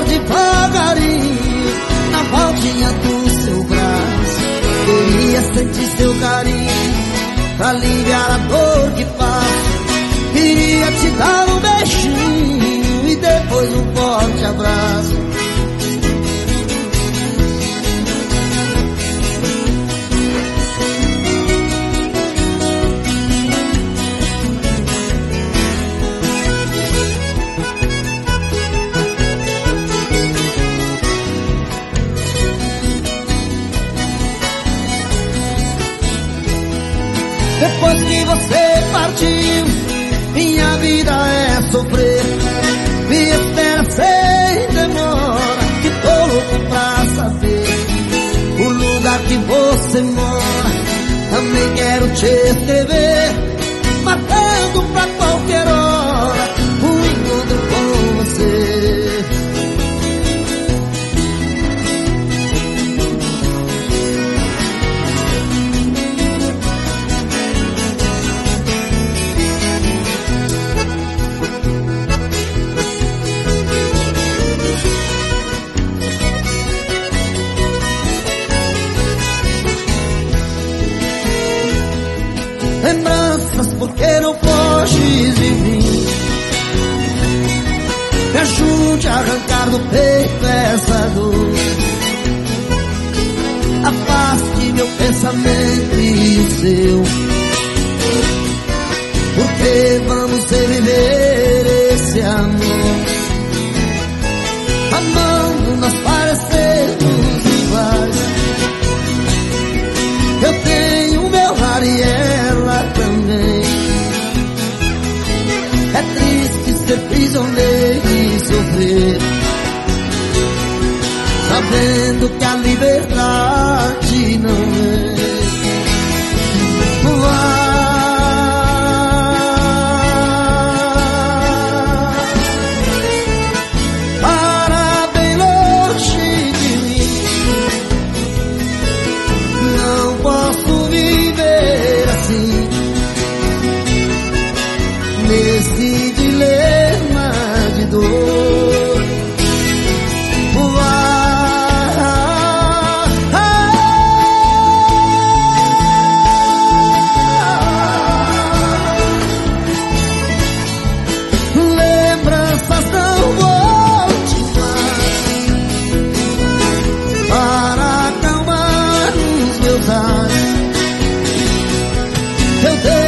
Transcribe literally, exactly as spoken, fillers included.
amor devagarinho na voltinha do seu braço. Queria sentir seu carinho pra aliviar a dor que faço. Queria te dar um beijinho e depois um forte abraço. Depois que você partiu, minha vida é sofrer. Me espera sem demora, que tô louco pra saber o lugar que você mora. Também quero te escrever, marcando pra qualquer hora um encontro com você. Lembranças, porque não foges de mim. Me ajude a arrancar do peito essa dor. Afaste meu pensamento e o seu, porque vamos reviver esse amor. Amando nós parecemos iguais. Eu tenho meu lar e ela também. É triste ser prisioneiro e sofrer, sabendo que a liberdade não é. Vai para bem longe de mim. Não posso viver assim, nesse dilema de dor. Lembranças não volte mais para acalmar os meus olhos. Eu